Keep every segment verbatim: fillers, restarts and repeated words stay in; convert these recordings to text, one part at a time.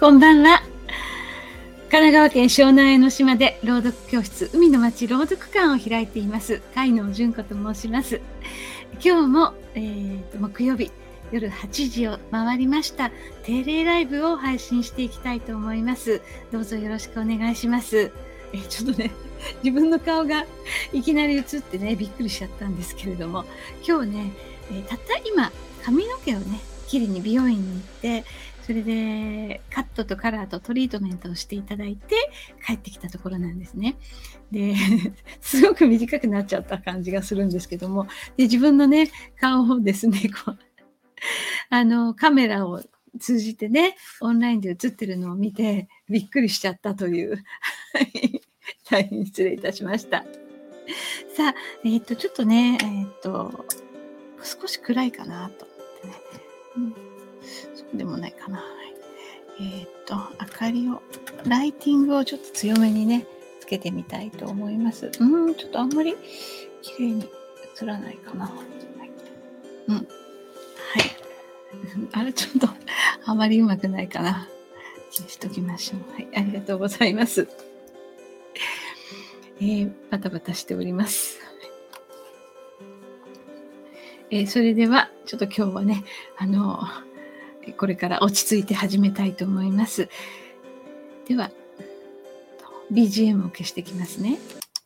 こんばんは。神奈川県湘南江ノ島で朗読教室海の町朗読館を開いています海野純子と申します。今日も、えー、と木曜日夜はちじを回りました定例ライブを配信していきたいと思います。どうぞよろしくお願いします。えちょっとね自分の顔がいきなり映ってねびっくりしちゃったんですけれども、今日ね、えー、たった今髪の毛をね切りに美容院に行って、それでカットとカラーとトリートメントをしていただいて帰ってきたところなんですね。ですごく短くなっちゃった感じがするんですけども、で自分のね顔をですねこうあのカメラを通じてねオンラインで映ってるのを見てびっくりしちゃったという大変失礼いたしました。さあ、えっとちょっとねえっと少し暗いかなと思ってね、うん、そうでもないかな。えっと明かりをライティングをちょっと強めにねつけてみたいと思います。うん、ちょっとあんまり綺麗に映らないかな。うん、はい。あれちょっとあまりうまくないかな。消しときましょう。はい、ありがとうございます。えー、バタバタしております。えー、それではちょっと今日はねあのこれから落ち着いて始めたいと思います。では ビージーエム を消してきますね。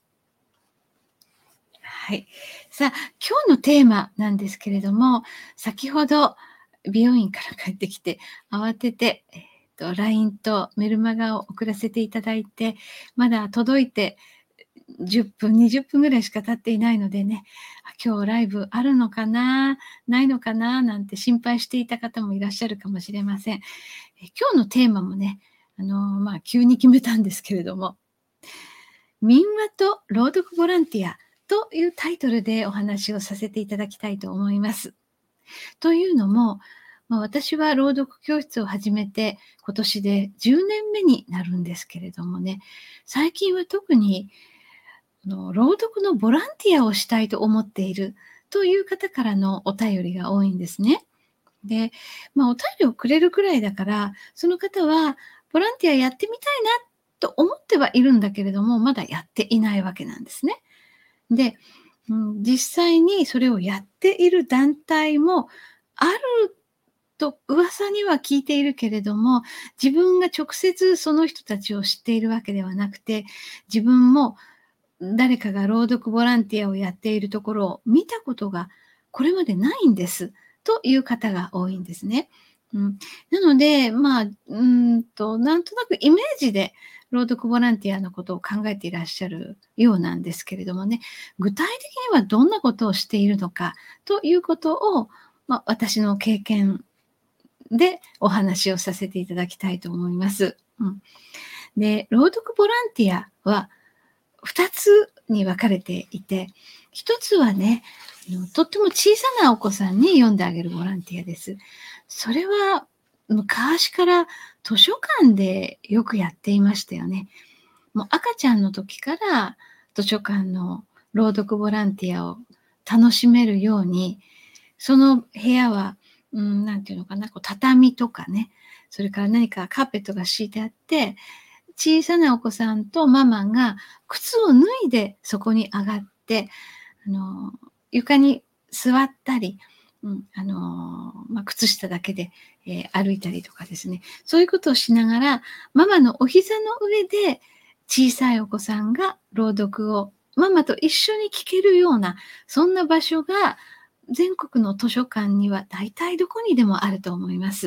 はい。さあ今日のテーマなんですけれども、先ほど美容院から帰ってきて慌てて、えー、と ライン とメルマガを送らせていただいて、まだ届いてじゅっぷんにじゅっぷんぐらいしか経っていないのでね、今日ライブあるのかなないのかななんて心配していた方もいらっしゃるかもしれません。え今日のテーマもねあのまあ急に決めたんですけれども、民話と朗読ボランティアというタイトルでお話をさせていただきたいと思います。というのも、まあ、私は朗読教室を始めて今年でじゅうねんめになるんですけれどもね、最近は特にあの朗読のボランティアをしたいと思っているという方からのお便りが多いんですね。で、まあ、お便りをくれるくらいだから、その方はボランティアやってみたいなと思ってはいるんだけれども、まだやっていないわけなんですね。で、うん、実際にそれをやっている団体もあると噂には聞いているけれども、自分が直接その人たちを知っているわけではなくて、自分も誰かが朗読ボランティアをやっているところを見たことがこれまでないんですという方が多いんですね。うん、なので、まあ、うんと、なんとなくイメージで朗読ボランティアのことを考えていらっしゃるようなんですけれどもね、具体的にはどんなことをしているのかということを、まあ、私の経験でお話をさせていただきたいと思います。うん、で、朗読ボランティアはふたつに分かれていて、ひとつはね、とっても小さなお子さんに読んであげるボランティアです。それは昔から図書館でよくやっていましたよね。もう赤ちゃんの時から図書館の朗読ボランティアを楽しめるように、その部屋は、うん、なんていうのかな、こう畳とかね、それから何かカーペットが敷いてあって、小さなお子さんとママが靴を脱いでそこに上がって、あの床に座ったり、うん、あのまあ、靴下だけで、えー、歩いたりとかですね、そういうことをしながらママのお膝の上で小さいお子さんが朗読をママと一緒に聞けるような、そんな場所が全国の図書館には大体どこにでもあると思います。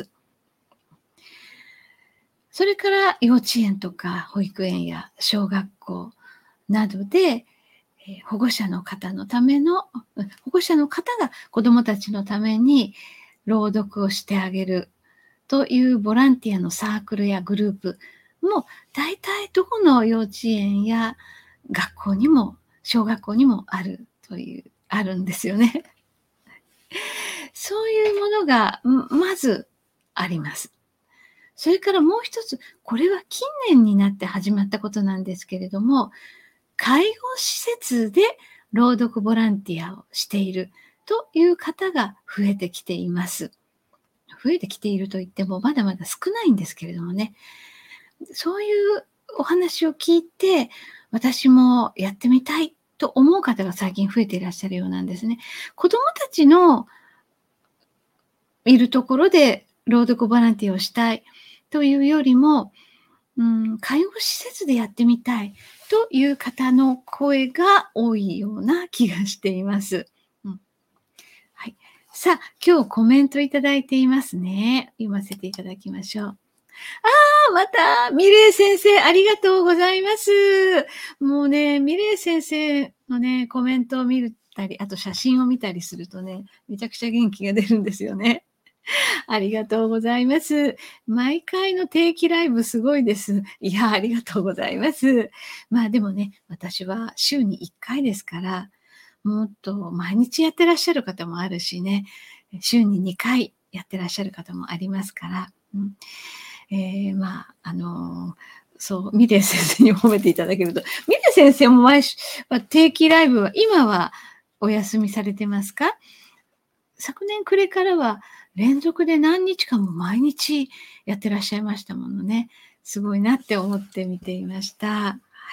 それから幼稚園とか保育園や小学校などで、えー、保護者の方のための、保護者の方が子どもたちのために朗読をしてあげるというボランティアのサークルやグループも大体どこの幼稚園や学校にも小学校にもあるという、あるんですよね。そういうものがまずあります。それからもう一つ、これは近年になって始まったことなんですけれども、介護施設で朗読ボランティアをしているという方が増えてきています。 増えてきていると言っても、まだまだ少ないんですけれどもね。そういうお話を聞いて、私もやってみたいと思う方が最近増えていらっしゃるようなんですね。子供たちのいるところで朗読ボランティアをしたいというよりも、うん、介護施設でやってみたいという方の声が多いような気がしています。うん。はい。さあ、今日コメントいただいていますね。読ませていただきましょう。あ、また、ミレイ先生、ありがとうございます。もうね、ミレイ先生のね、コメントを見たり、あと写真を見たりするとね、めちゃくちゃ元気が出るんですよね。ありがとうございます。毎回の定期ライブすごいです。いや、ありがとうございます。まあでもね、私は週にいっかいですから、もっと毎日やってらっしゃる方もあるしね、週ににかいやってらっしゃる方もありますから、うん。ええ、まあ、あの、そう、ミレイ先生に褒めていただけると、ミレイ先生も毎週ま、定期ライブは今はお休みされてますか？昨年暮れからは連続で何日間も毎日やってらっしゃいましたものね。すごいなって思って見ていました。はい。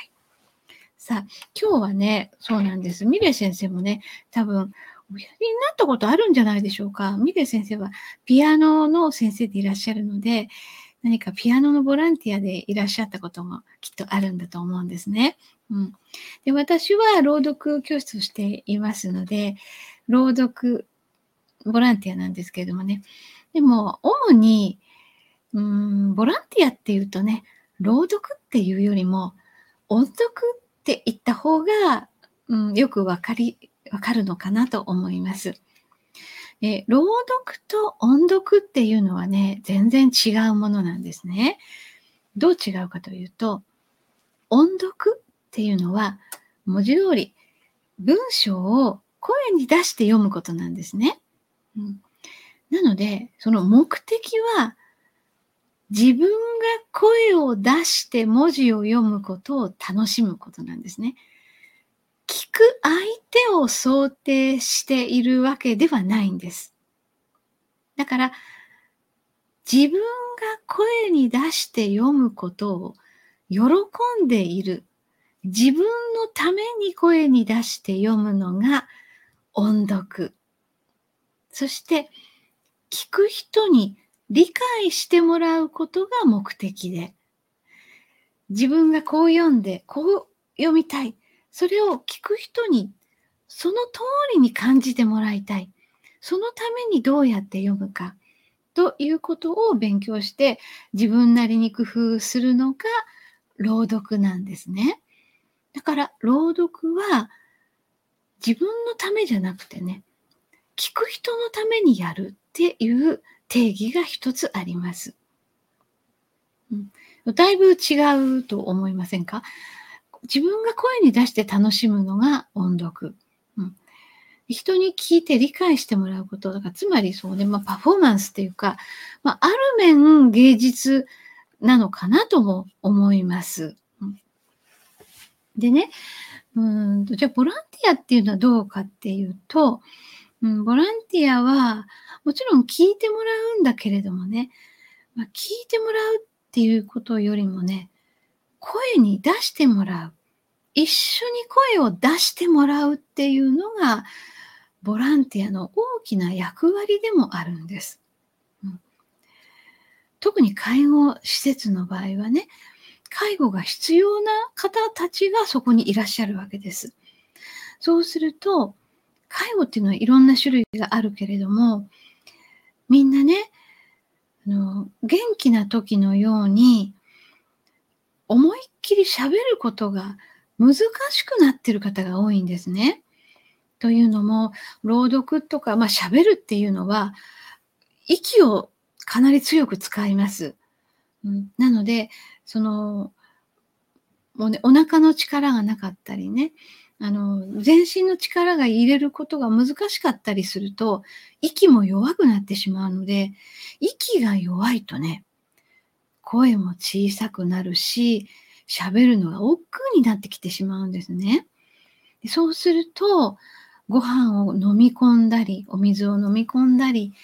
さあ、今日はね、そうなんです。ミレイ先生もね、多分おやりになったことあるんじゃないでしょうか。ミレイ先生はピアノの先生でいらっしゃるので、何かピアノのボランティアでいらっしゃったこともきっとあるんだと思うんですね。うん。で、私は朗読教室をしていますので、朗読ボランティアなんですけれどもね。でも主に、うーん、ボランティアっていうとね、朗読っていうよりも、音読って言った方が、うん、よくわかりわかるのかなと思います。え、朗読と音読っていうのはね、全然違うものなんですね。どう違うかというと、音読っていうのは、文字通り文章を声に出して読むことなんですね。うん。なので、その目的は、自分が声を出して文字を読むことを楽しむことなんですね。聞く相手を想定しているわけではないんです。だから、自分が声に出して読むことを喜んでいる。自分のために声に出して読むのが音読。そして、聞く人に理解してもらうことが目的で、自分がこう読んで、こう読みたい。それを聞く人にその通りに感じてもらいたい。そのためにどうやって読むか。ということを勉強して、自分なりに工夫するのが朗読なんですね。だから朗読は自分のためじゃなくてね、聞く人のためにやるっていう定義が一つあります。うん、だいぶ違うと思いませんか？自分が声に出して楽しむのが音読。うん、人に聞いて理解してもらうこと、だからつまりそうね、まあ、パフォーマンスっていうか、まあ、ある面芸術なのかなとも思います。うん。でね、うーんと、じゃあボランティアっていうのはどうかっていうと、うん、ボランティアはもちろん聞いてもらうんだけれどもね、まあ、聞いてもらうっていうことよりもね、声に出してもらう。一緒に声を出してもらうっていうのが、ボランティアの大きな役割でもあるんです。うん。特に介護施設の場合はね、介護が必要な方たちがそこにいらっしゃるわけです。そうすると、介護っていうのはいろんな種類があるけれども、みんなね、あの、元気な時のように、思いっきり喋ることが難しくなってる方が多いんですね。というのも、朗読とか、まあ、喋るっていうのは、息をかなり強く使います。うん、なので、その、もうね、お腹の力がなかったりね、あの、全身の力が入れることが難しかったりすると、息も弱くなってしまうので、息が弱いとね、声も小さくなるし、喋るのが億劫になってきてしまうんですね。で、そうすると、ご飯を飲み込んだり、お水を飲み込んだり、普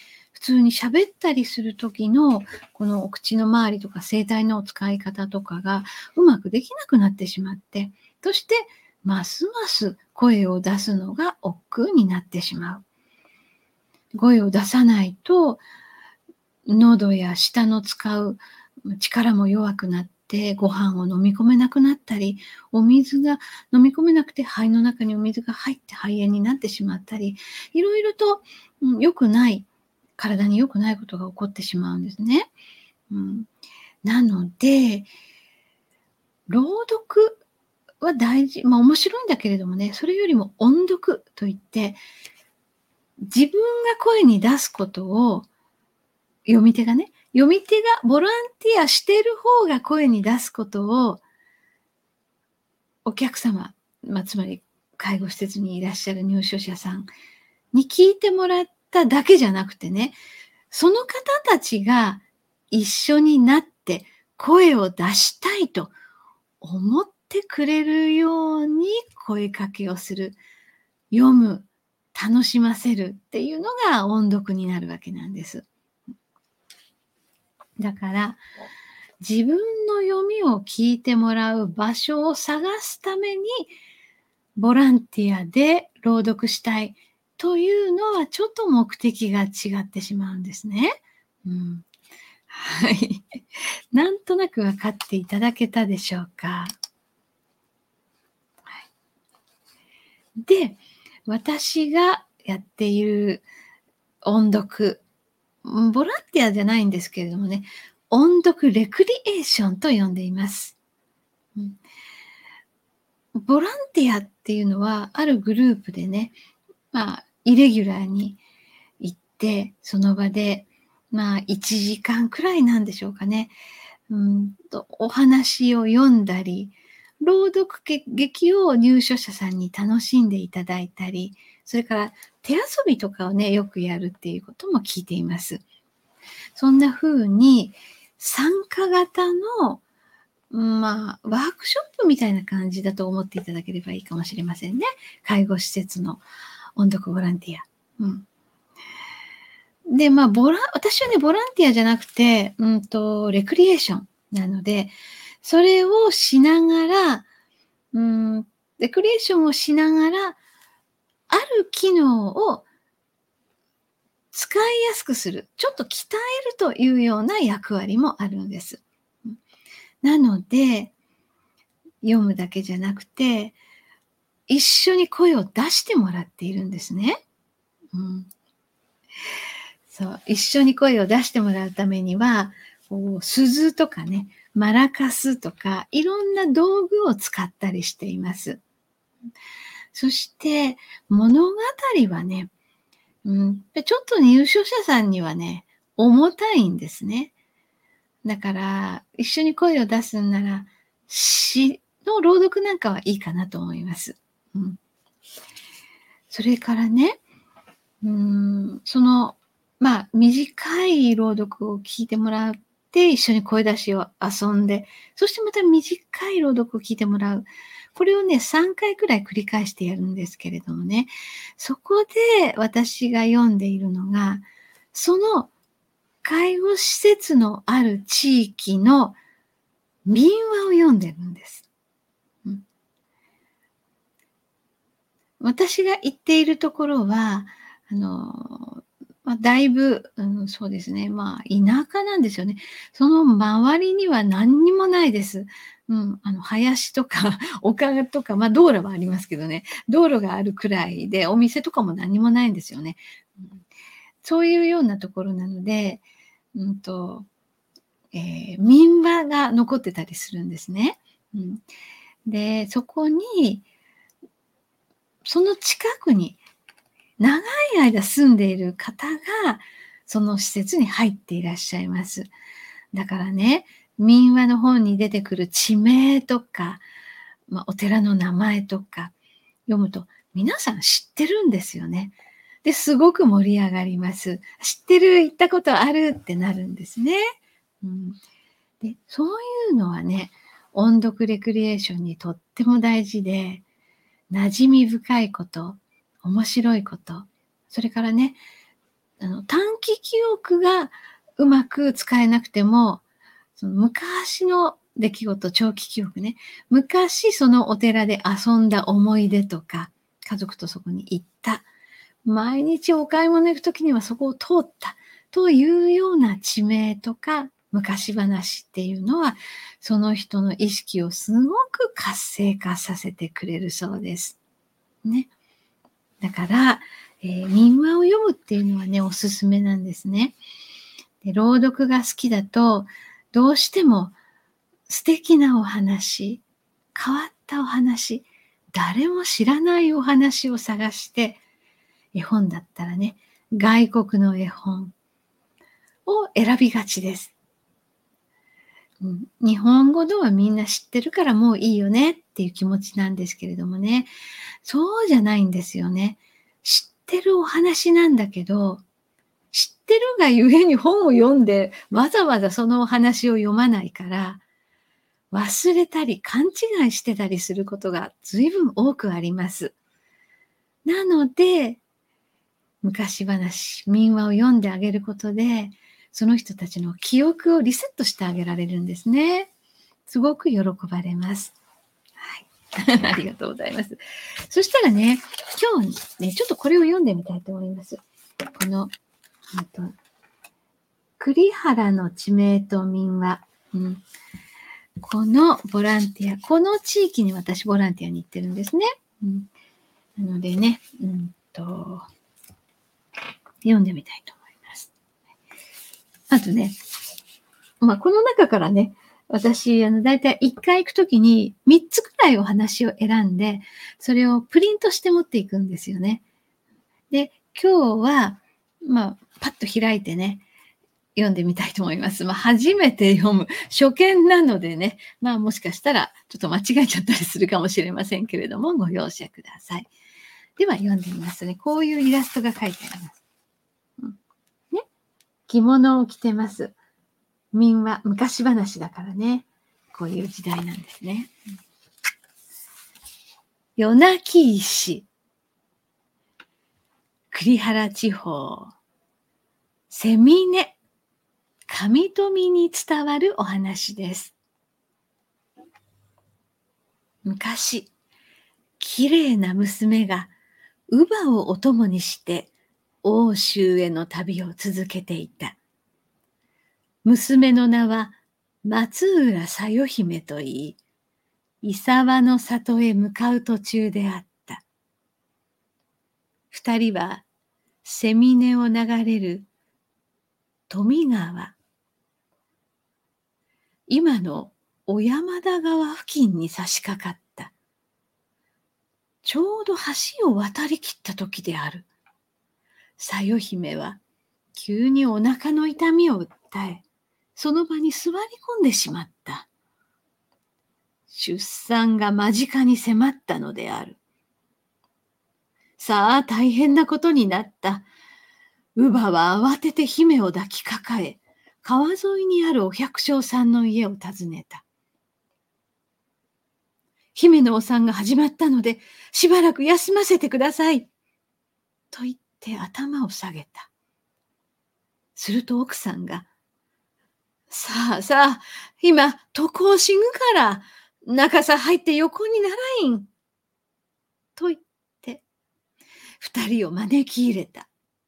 通に喋ったりする時の、このお口の周りとか声帯の使い方とかがうまくできなくなってしまって、そしてますます声を出すのが億劫になってしまう。声を出さないと、喉や舌の使う力も弱くなって、ご飯を飲み込めなくなったり、お水が飲み込めなくて肺の中にお水が入って肺炎になってしまったり、いろいろと、うん、良くない、体に良くないことが起こってしまうんですね。うん、なので、朗読は大事、まあ面白いんだけれどもね、それよりも音読といって、自分が声に出すことを、読み手がね、読み手がボランティアしている方が声に出すことを、お客様、まあ、つまり介護施設にいらっしゃる入所者さんに聞いてもらっただけじゃなくてね、その方たちが一緒になって声を出したいと思ってくれるように声かけをする、読む、楽しませるっていうのが音読になるわけなんです。だから、自分の読みを聞いてもらう場所を探すために、ボランティアで朗読したいというのはちょっと目的が違ってしまうんですね。うん。はい。なんとなく分かっていただけたでしょうか。はい。で、私がやっている音読、ボランティアじゃないんですけれどもね、音読レクリエーションと呼んでいます。うん、ボランティアっていうのは、あるグループでね、まあ、イレギュラーに行って、その場で、まあ、いちじかんくらいなんでしょうかね。うんと、お話を読んだり、朗読劇を入所者さんに楽しんでいただいたり、それから手遊びとかをね、よくやるっていうことも聞いています。そんな風に参加型の、まあ、ワークショップみたいな感じだと思っていただければいいかもしれませんね。介護施設の音読ボランティア。うん。で、まあ、ボラ私はね、ボランティアじゃなくて、うんと、レクリエーションなので、それをしながら、うん、レクリエーションをしながら、ある機能を使いやすくする、ちょっと鍛えるというような役割もあるんです。うん、なので、読むだけじゃなくて、一緒に声を出してもらっているんですね。うん。そう、一緒に声を出してもらうためには、こう鈴とかね、マラカスとか、いろんな道具を使ったりしています。そして、物語はね、うん、ちょっと入所者さんにはね、重たいんですね。だから、一緒に声を出すんなら、詩の朗読なんかはいいかなと思います。うん。それからね、うーん、その、まあ、短い朗読を聞いてもらって、一緒に声出しを遊んで、そしてまた短い朗読を聞いてもらう。これをね、さんかいくらい繰り返してやるんですけれどもね、そこで私が読んでいるのが、その介護施設のある地域の民話を読んでるんです。うん。私が行っているところは、あの、ま、だいぶ、うん、そうですね、まあ、田舎なんですよね。その周りには何にもないです。うん、あの、林とか丘とか、ま、道路はありますけどね、道路があるくらいで、お店とかも何もないんですよね。うん、そういうようなところなので、うんと、ええ、民話が残ってたりするんですね。うん。で、そこにその近くに長い間住んでいる方が、その施設に入っていらっしゃいます。だからね、民話の本に出てくる地名とか、ま、お寺の名前とか読むと、皆さん知ってるんですよね。で、すごく盛り上がります。知ってる、行ったことあるってなるんですね。うん。で、そういうのはね、音読レクリエーションにとっても大事で、馴染み深いこと、面白いこと、それからね、 あの、短期記憶がうまく使えなくても、その昔の出来事、長期記憶ね。昔そのお寺で遊んだ思い出とか、家族とそこに行った。毎日お買い物行くときにはそこを通ったというような地名とか昔話っていうのは、その人の意識をすごく活性化させてくれるそうです。ね。だから、えー、民話を読むっていうのはね、おすすめなんですね。で、朗読が好きだと、どうしても素敵なお話、変わったお話、誰も知らないお話を探して、絵本だったらね、外国の絵本を選びがちです。うん、日本語ではみんな知ってるからもういいよねっていう気持ちなんですけれどもね、そうじゃないんですよね。知ってるお話なんだけど、知ってるがゆえに本を読んで、わざわざそのお話を読まないから、忘れたり勘違いしてたりすることが随分多くあります。なので、昔話、民話を読んであげることで、その人たちの記憶をリセットしてあげられるんですね。すごく喜ばれます。はい。ありがとうございます。そしたらね、今日ね、ちょっとこれを読んでみたいと思います。この、うんと、栗原の地名と民話。うん、このボランティア、この地域に私ボランティアに行ってるんですね。うん、なのでね、うんと、読んでみたいと思います。あとね、まあ、この中からね、私、あの、だいたいいっかい行くときにみっつくらいお話を選んで、それをプリントして持っていくんですよね。で、今日は、まあ、パッと開いてね、読んでみたいと思います。まあ、初めて読む、初見なのでね、まあ、もしかしたらちょっと間違えちゃったりするかもしれませんけれども、ご容赦ください。では読んでみますね。こういうイラストが書いてあります。うん、ね、着物を着てます。民話、昔話だからね。こういう時代なんですね。夜泣き石。栗原地方。セミネ。上富に伝わるお話です。昔、綺麗な娘が乳母をお供にして欧州への旅を続けていた。娘の名は松浦さよ姫といい、伊沢の里へ向かう途中であった。二人はセミネを流れる富川、今の小山田川付近に差し掛かった。ちょうど橋を渡りきった時である。さよ姫は急にお腹の痛みを訴え、その場に座り込んでしまった。出産が間近に迫ったのである。さあ、大変なことになった。乳母は慌てて姫を抱きかかえ、川沿いにあるお百姓さんの家を訪ねた。姫のお産が始まったので、しばらく休ませてください。と言って頭を下げた。すると奥さんが、さあさあ、今、床をしぐから、中さ入って横にならいん。と言って、二人を招き入れた。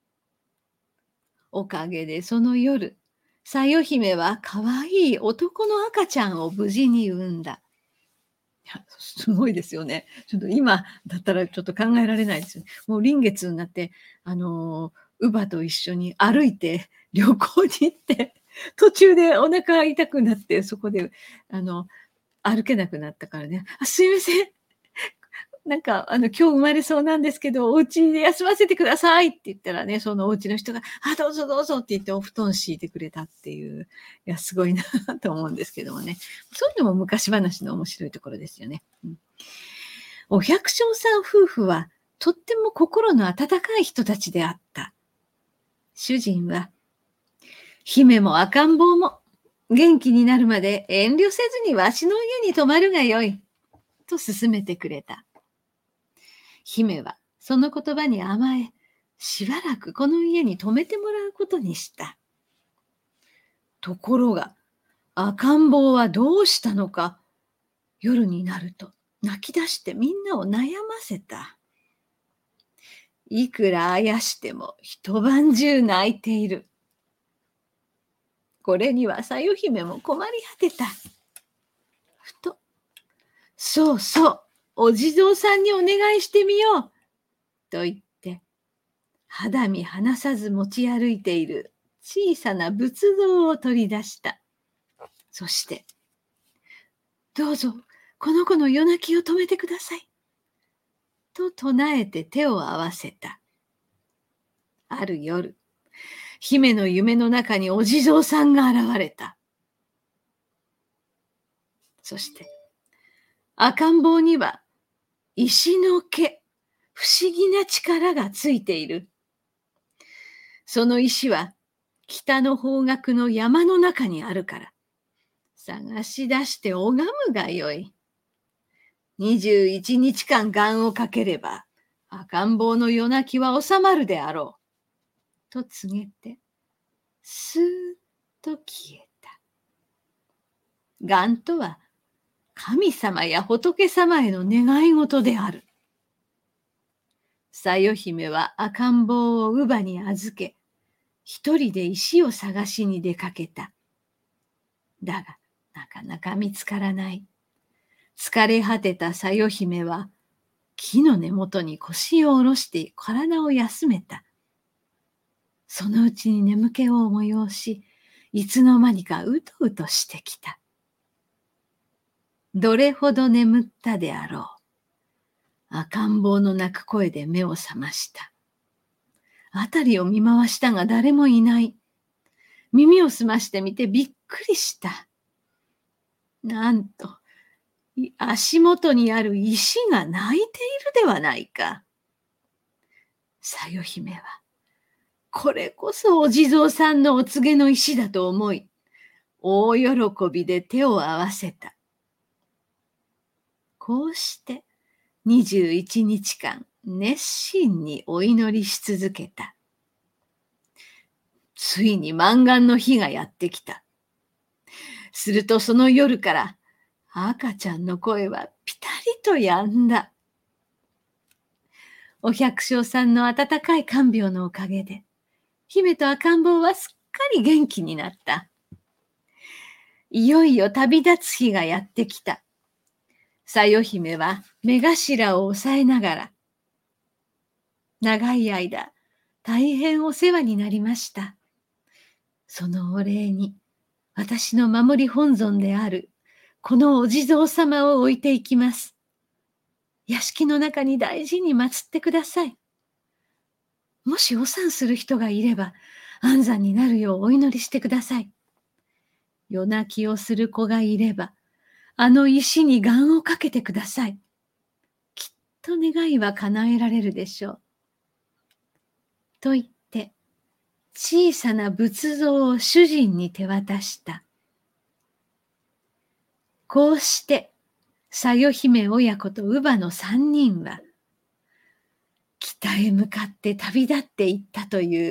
おかげでその夜、さよ姫はかわいい男の赤ちゃんを無事に産んだ。いや、すごいですよね。ちょっと今だったらちょっと考えられないですよね。もう臨月になって、あの、乳母と一緒に歩いて旅行に行って、途中でお腹痛くなって、そこで、あの、歩けなくなったからね、あ、すいません。なんか、あの、今日生まれそうなんですけど、お家で休ませてくださいって言ったらね、そのお家の人が、あ、どうぞどうぞって言ってお布団敷いてくれたっていう、いや、すごいなと思うんですけどもね。そういうのも昔話の面白いところですよね。うん、お百姓さん夫婦は、とっても心の温かい人たちであった。主人は、姫も赤ん坊も、元気になるまで遠慮せずにわしの家に泊まるがよい、と勧めてくれた。姫はその言葉に甘え、 しばらくこの家に泊めてもらうことにした。ところが、赤ん坊はどうしたのか、夜になると泣き出してみんなを悩ませた。いくらあやしても一晩中泣いている。これにはさよ姫も困り果てた。ふと、そうそう、お地蔵さんにお願いしてみよう、と言って、肌身離さず持ち歩いている小さな仏像を取り出した。そして、どうぞ、この子の夜泣きを止めてください。と唱えて手を合わせた。ある夜、姫の夢の中にお地蔵さんが現れた。そして、赤ん坊には石の毛、不思議な力がついている。その石は北の方角の山の中にあるから、探し出して拝むがよい。二十一日間願をかければ、赤ん坊の夜泣きは収まるであろう。と告げて、スーッと消えた。願とは、神様や仏様への願い事である。さよ姫は赤ん坊を乳母に預け、一人で石を探しに出かけた。だが、なかなか見つからない。疲れ果てたさよ姫は、木の根元に腰を下ろして体を休めた。そのうちに眠気を催し、いつの間にかうとうとしてきた。どれほど眠ったであろう。赤ん坊の泣く声で目を覚ました。あたりを見回したが誰もいない。耳を澄ましてみてびっくりした。なんと、足元にある石が泣いているではないか。さよ姫は、これこそお地蔵さんのお告げの石だと思い、大喜びで手を合わせた。こうして二十一日間熱心にお祈りし続けた。ついに満願の日がやってきた。するとその夜から赤ちゃんの声はピタリと止んだ。お百姓さんの温かい看病のおかげで、姫と赤ん坊はすっかり元気になった。いよいよ旅立つ日がやってきた。さよ姫は目頭を押さえながら、長い間、大変お世話になりました。そのお礼に、私の守り本尊である、このお地蔵様を置いていきます。屋敷の中に大事に祀ってください。もしお産する人がいれば、安産になるようお祈りしてください。夜泣きをする子がいれば、あの石に願をかけてください。きっと願いは叶えられるでしょう。と言って、小さな仏像を主人に手渡した。こうして、さよ姫親子と乳母の三人は、北へ向かって旅立っていったという。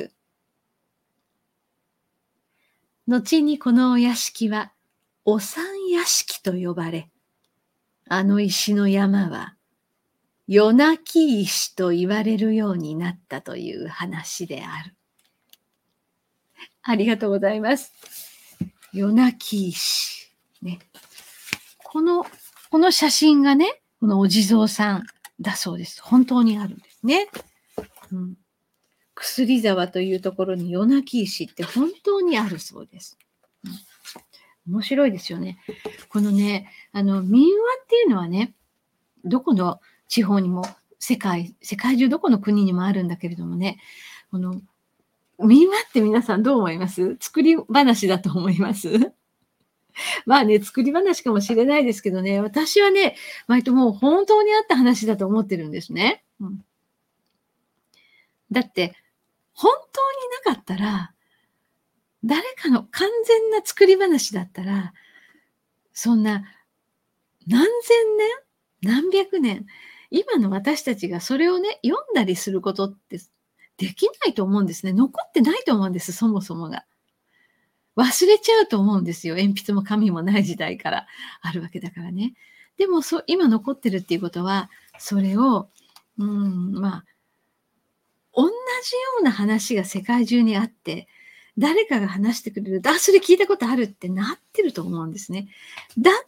後にこのお屋敷は、お産屋敷と呼ばれ、あの石の山は、夜泣き石と言われるようになったという話である。ありがとうございます。夜泣き石。ね。この、この写真がね、このお地蔵さんだそうです。本当にあるんですね。うん、薬沢というところに夜泣き石って本当にあるそうです。うん、面白いですよね。このね、あの、民話っていうのはね、どこの地方にも、世界、世界中どこの国にもあるんだけれどもね、この、民話って皆さんどう思います？作り話だと思います？まあね、作り話かもしれないですけどね、私はね、割ともう本当にあった話だと思ってるんですね。うん、だって、本当になかったら、誰かの完全な作り話だったら、そんな何千年、何百年、今の私たちがそれをね、読んだりすることってできないと思うんですね。残ってないと思うんです、そもそもが。忘れちゃうと思うんですよ。鉛筆も紙もない時代からあるわけだからね。でも、そ今残ってるっていうことは、それを、うーん、まあ、おんなじような話が世界中にあって、誰かが話してくれると、あ、それ聞いたことあるってなってると思うんですね。だから、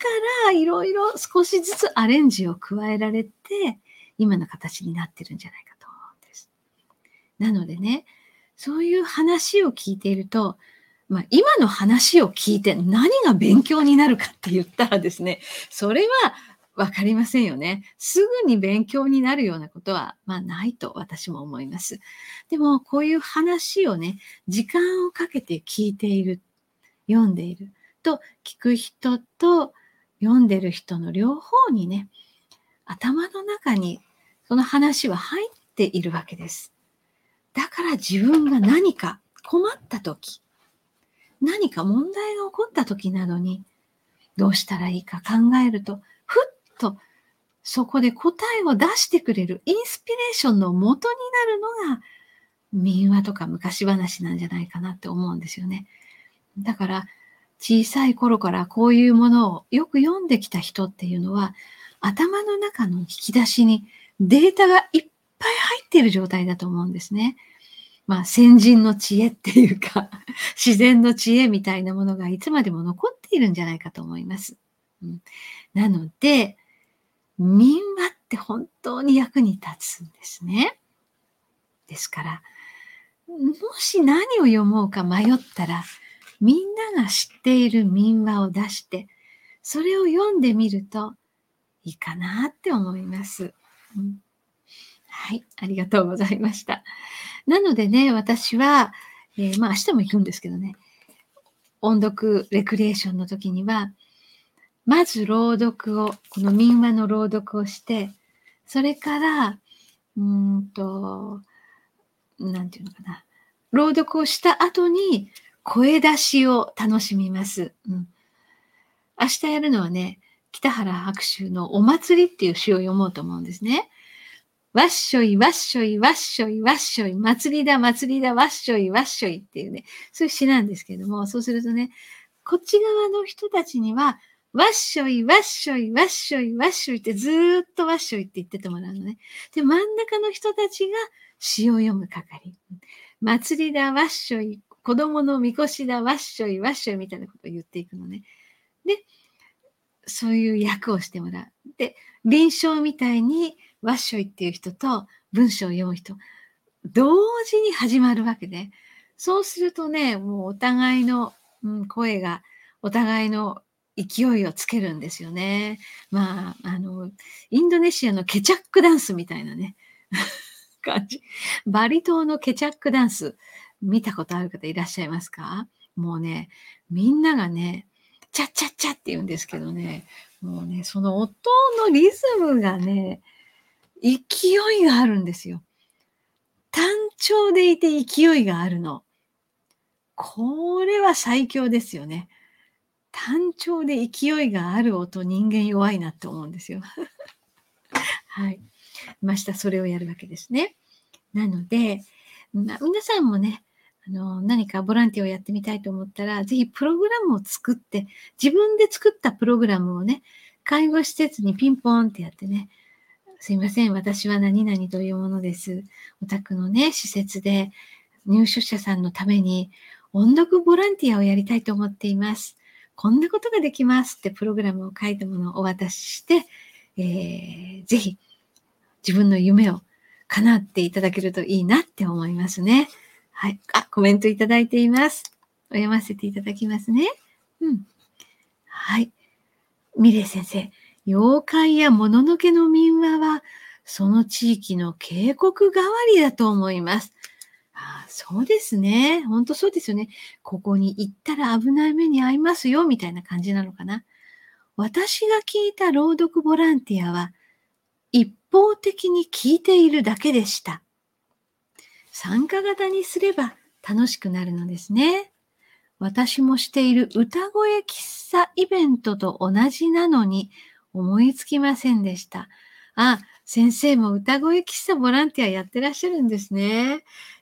いろいろ少しずつアレンジを加えられて、今の形になってるんじゃないかと思うんです。なのでね、そういう話を聞いていると、まあ、今の話を聞いて何が勉強になるかって言ったらですね、それは分かりませんよね。すぐに勉強になるようなことは、まあ、ないと私も思います。でも、こういう話をね、時間をかけて聞いている、読んでいると、聞く人と読んでる人の両方にね、頭の中にその話は入っているわけです。だから自分が何か困った時、何か問題が起こった時などに、どうしたらいいか考えると、ふっとそこで答えを出してくれるインスピレーションの元になるのが、民話とか昔話なんじゃないかなって思うんですよね。だから、小さい頃からこういうものをよく読んできた人っていうのは、頭の中の引き出しにデータがいっぱい入っている状態だと思うんですね。まあ、先人の知恵っていうか、自然の知恵みたいなものがいつまでも残っているんじゃないかと思います。うん、なので、民話って本当に役に立つんですね。ですから、もし何を読もうか迷ったら、みんなが知っている民話を出して、それを読んでみるといいかなって思います。うん、はい、ありがとうございました。なのでね、私は、えー、まあ明日も行くんですけどね、音読レクリエーションの時には、まず朗読を、この民話の朗読をして、それから、うーんと、なんていうのかな、朗読をした後に声出しを楽しみます。うん。明日やるのはね、北原白秋のお祭りっていう詩を読もうと思うんですね。わっしょいわっしょいわっしょいわっしょい、祭りだ祭りだわっしょいわっしょいっていうね、そういう詩なんですけども、そうするとね、こっち側の人たちには、わっしょいわっしょいわっしょいわっしょいってずーっとわっしょいって言っててもらうのね。で、真ん中の人たちが詩を読む係。祭りだわっしょい、子供のみこしだわっしょいわっしょいみたいなことを言っていくのね。で、そういう役をしてもらう。で、臨床みたいにワッショイっていう人と文章を読む人、同時に始まるわけで、そうするとね、もうお互いの、うん、声がお互いの勢いをつけるんですよね。まあ、あの、インドネシアのケチャックダンスみたいなね、感じ。バリ島のケチャックダンス、見たことある方いらっしゃいますか？もうね、みんながね、チャッチャッチャって言うんですけどね、もうね、その音のリズムがね、勢いがあるんですよ。単調でいて勢いがあるの。これは最強ですよね。単調で勢いがある音、人間弱いなって思うんですよ。はい。ましたそれをやるわけですね。なので、ま、皆さんもね、あの、何かボランティアをやってみたいと思ったら、ぜひプログラムを作って、自分で作ったプログラムをね、介護施設にピンポーンってやってね、すいません、私は何々というものです。お宅のね、施設で入所者さんのために音読ボランティアをやりたいと思っています。こんなことができますってプログラムを書いたものをお渡しして、えー、ぜひ自分の夢を叶っていただけるといいなって思いますね。はい。あ、コメントいただいています。読ませていただきますね。うん。はい。ミレイ先生、妖怪やもののけの民話は、その地域の警告代わりだと思います。ああ、そうですね。ほんとそうですよね。ここに行ったら危ない目に遭いますよ、みたいな感じなのかな。私が聞いた朗読ボランティアは、一方的に聞いているだけでした。参加型にすれば楽しくなるのですね。私もしている歌声喫茶イベントと同じなのに思いつきませんでした。あ、先生も歌声喫茶ボランティアやってらっしゃるんですね。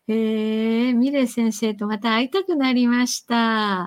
へえ、ミレイ先生とまた会いたくなりました。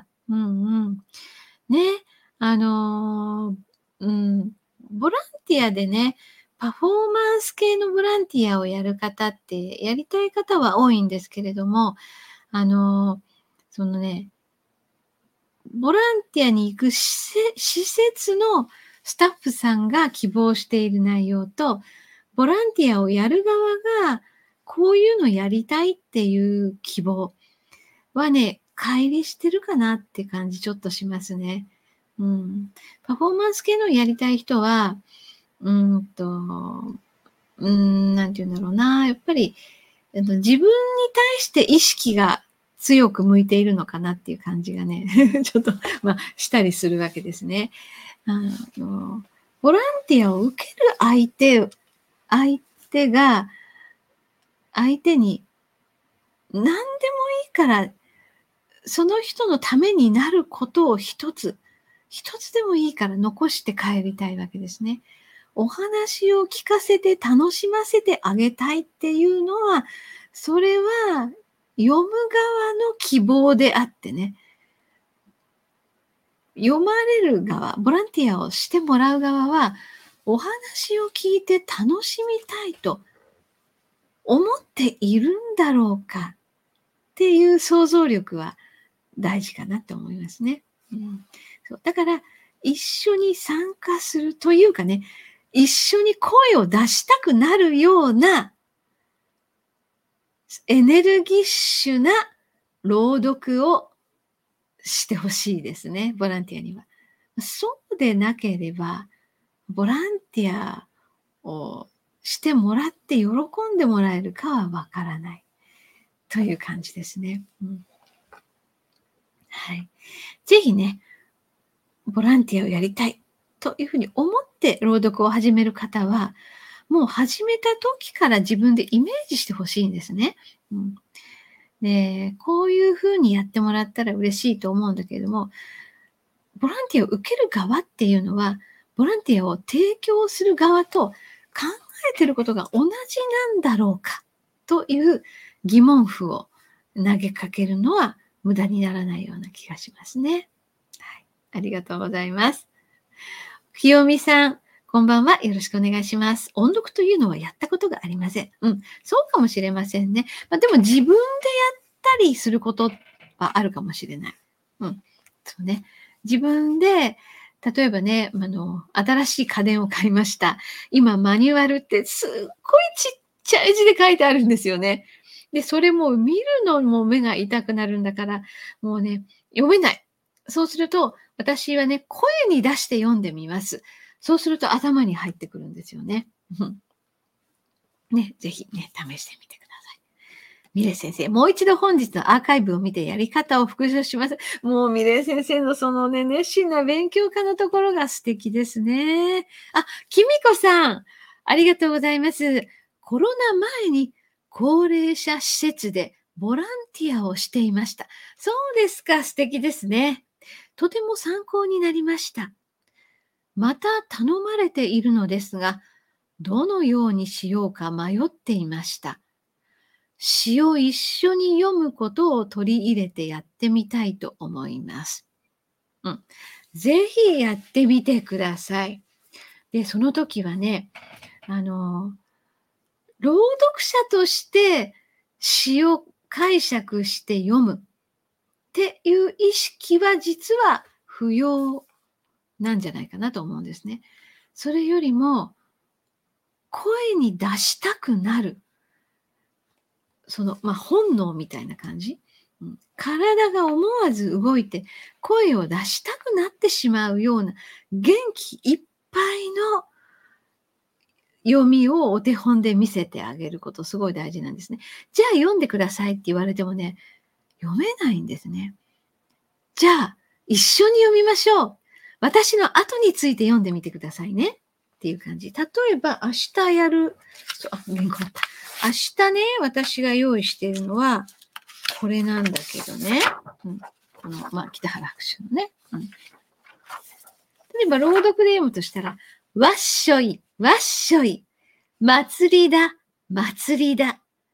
うんうん。ね、あの、うん、ボランティアでね、パフォーマンス系のボランティアをやる方って、やりたい方は多いんですけれども、あの、そのね、ボランティアに行くしせ施設のスタッフさんが希望している内容と、ボランティアをやる側が、こういうのやりたいっていう希望はね、乖離してるかなって感じちょっとしますね。うん。パフォーマンス系のやりたい人は、うーんと、うーん、なんて言うんだろうな、やっぱり、あの、自分に対して意識が強く向いているのかなっていう感じがね、ちょっと、ま、したりするわけですね。あの、ボランティアを受ける相手相手が、相手に何でもいいから、その人のためになることを一つ、一つでもいいから残して帰りたいわけですね。お話を聞かせて楽しませてあげたいっていうのは、それは読む側の希望であってね。読まれる側、ボランティアをしてもらう側は、お話を聞いて楽しみたいと思っているんだろうかっていう想像力は大事かなと思いますね。うん、そうだから、一緒に参加するというかね、一緒に声を出したくなるようなエネルギッシュな朗読をしてほしいですね、ボランティアには。そうでなければ、ボランティアをしてもらって喜んでもらえるかはわからないという感じですね。うん。はい。ぜひね、ボランティアをやりたいというふうに思って朗読を始める方は、もう始めた時から自分でイメージしてほしいんですね。うん。で、こういう風にやってもらったら嬉しいと思うんだけれども、ボランティアを受ける側っていうのは、ボランティアを提供する側と考えてることが同じなんだろうかという疑問符を投げかけるのは無駄にならないような気がしますね。はい。ありがとうございます。ひよみさん、こんばんは。よろしくお願いします。音読というのはやったことがありません。うん、そうかもしれませんね。まあ、でも自分でやったりすることはあるかもしれない。うん。そうね。自分で、例えばね、あの、新しい家電を買いました。今マニュアルってすっごいちっちゃい字で書いてあるんですよね。で、それも見るのも目が痛くなるんだから、もうね、読めない。そうすると、私はね、声に出して読んでみます。そうすると頭に入ってくるんですよね。うん。ね、ぜひね、試してみてください。ミレイ先生、もう一度本日のアーカイブを見てやり方を復習します。もうミレイ先生のそのね、熱心な勉強家のところが素敵ですね。あ、キミコさん、ありがとうございます。コロナ前に高齢者施設でボランティアをしていました。そうですか、素敵ですね。とても参考になりました。また頼まれているのですが、どのようにしようか迷っていました。詩を一緒に読むことを取り入れてやってみたいと思います。うん。ぜひやってみてください。で、その時はね、あの、朗読者として詩を解釈して読むっていう意識は実は不要なんじゃないかなと思うんですね。それよりも、声に出したくなる。その、まあ、本能みたいな感じ。うん、体が思わず動いて、声を出したくなってしまうような、元気いっぱいの読みをお手本で見せてあげること、すごい大事なんですね。じゃあ読んでくださいって言われてもね、読めないんですね。じゃあ、一緒に読みましょう。私の後について読んでみてくださいね。っていう感じ。例えば、明日やる、そう、あ、原稿あった。明日ね、私が用意しているのは、これなんだけどね。うん、この、まあ、北原白秋のね。うん、例えば、朗読で読むとしたら、わっしょい、わっしょい、祭りだ、祭りだ、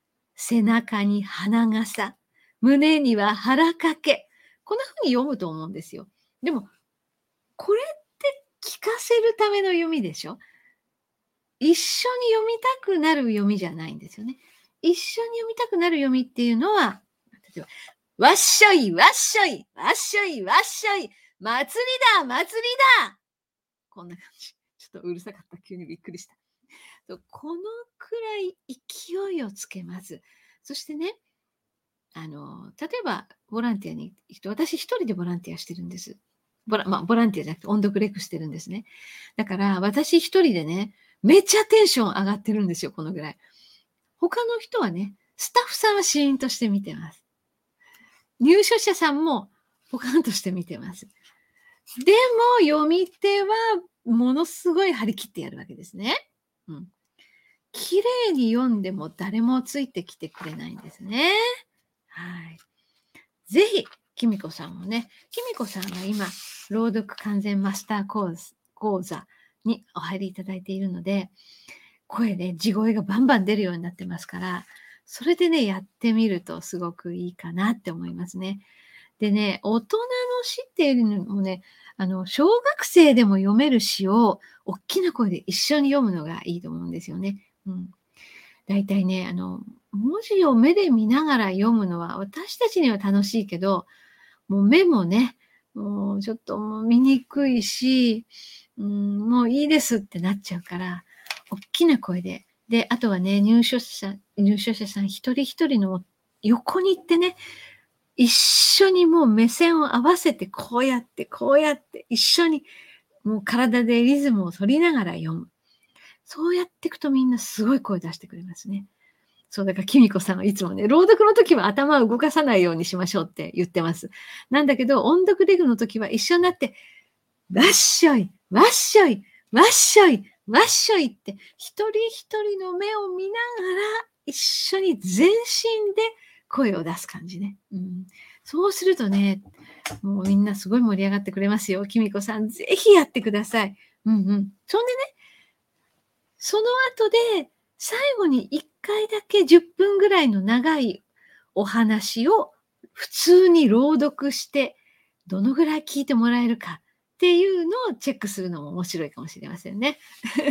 背中に花笠、胸には腹掛け。こんな風に読むと思うんですよ。でも、これって聞かせるための読みでしょ？一緒に読みたくなる読みじゃないんですよね。一緒に読みたくなる読みっていうのは、例えば、わっしょい、わっしょい、わっしょい、わっしょい、祭りだ、祭りだ。こんな感じ。ちょっとうるさかった。急にびっくりした。そうこのくらい勢いをつけます。そしてね、あの、例えばボランティアに行くと、私一人でボランティアしてるんです。ボラまあ、ボランティアじゃなくて音読レクしてるんですね。だから私一人でね、めっちゃテンション上がってるんですよ、このぐらい。他の人はね、スタッフさんはシーンとして見てます。入所者さんもポカンとして見てます。でも読み手はものすごい張り切ってやるわけですね。うん。綺麗に読んでも誰もついてきてくれないんですね。はい。ぜひ、きみこさんもね、きみこさんが今、朗読完全マスター講座講座にお入りいただいているので、声で地声がバンバン出るようになってますから、それでね、やってみるとすごくいいかなって思いますね。でね、大人の詩っていうのもね、あの、小学生でも読める詩をおっきな声で一緒に読むのがいいと思うんですよね。うん。だいたいね、あの、文字を目で見ながら読むのは私たちには楽しいけど、もう目もね、もうちょっともう見にくいし、うん、もういいですってなっちゃうから、おっきな声で。で、あとはね、入所者入所者さん一人一人の横に行ってね、一緒にもう目線を合わせて、こうやって、こうやって、一緒に、もう体でリズムを取りながら読む。そうやっていくとみんなすごい声出してくれますね。そう、だからきみこさんはいつもね、朗読の時は頭を動かさないようにしましょうって言ってます。なんだけど、音読レグの時は一緒になって、わっしょい、わっしょい、わっしょい、わっしょいって、一人一人の目を見ながら、一緒に全身で声を出す感じね。うん、そうするとね、もうみんなすごい盛り上がってくれますよ。きみこさん、ぜひやってください。うんうん。そんでね、その後で、最後にいっかいだけじゅっぷんぐらいの長いお話を普通に朗読して、どのぐらい聞いてもらえるかっていうのをチェックするのも面白いかもしれませんね。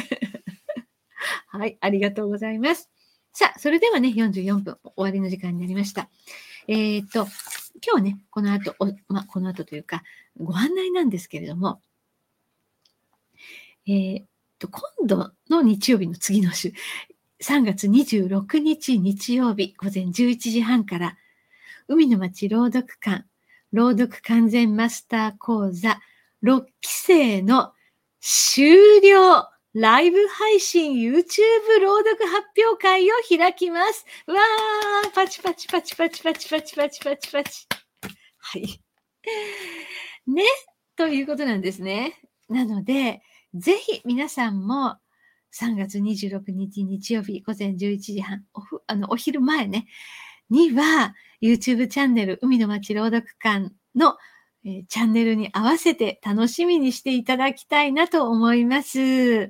はい、ありがとうございます。さあ、それではね、よんじゅうよんぷん終わりの時間になりました。えっと、今日はね、この後、おま、この後というか、ご案内なんですけれども、えーっと、今度の日曜日の次の週、さんがつにじゅうろくにち日曜日午前じゅういちじはんから、海の町朗読館、朗読完全マスター講座ろっきせいの終了ライブ配信 YouTube 朗読発表会を開きます。わー、パチパチパチパチパチパチパチパチパチ。はい。ね、ということなんですね。なので、ぜひ皆さんもさんがつにじゅうろくにち日曜日午前じゅういちじはん、おふあのお昼前ね、には YouTube チャンネル海の町朗読館の、えー、チャンネルに合わせて楽しみにしていただきたいなと思います。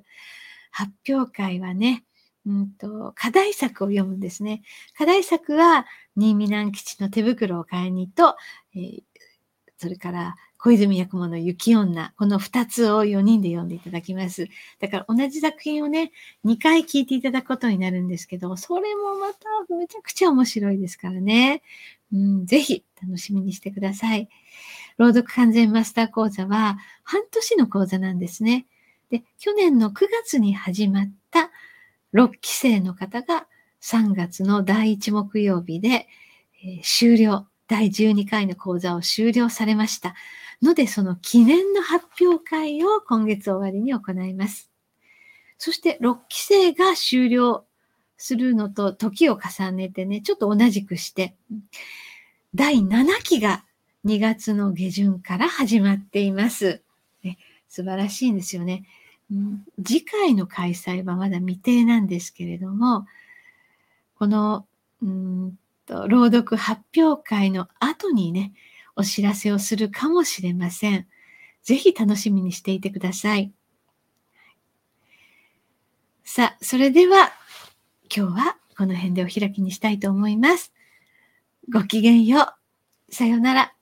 発表会はね、うんと、課題作を読むんですね。課題作は、新見南吉の手袋を買いにと、えー、それから小泉八雲の雪女、このふたつをよにんで読んでいただきます。だから同じ作品をね、にかい聞いていただくことになるんですけど、それもまためちゃくちゃ面白いですからね。うん、ぜひ楽しみにしてください。朗読完全マスター講座は半年の講座なんですね。で、去年のくがつに始まったろっきせいの方がさんがつのだいいち木曜日で、えー、終了。だいじゅうにかいの講座を終了されました。ので、その記念の発表会を今月終わりに行います。そしてろっきせいが終了するのと時を重ねてね、ちょっと同じくして、だいななきがにがつの下旬から始まっています。ね、素晴らしいんですよね。うん、次回の開催はまだ未定なんですけれども、この、うんと朗読発表会の後にね、お知らせをするかもしれません。ぜひ楽しみにしていてください。さあ、それでは今日はこの辺でお開きにしたいと思います。ごきげんよう。さようなら。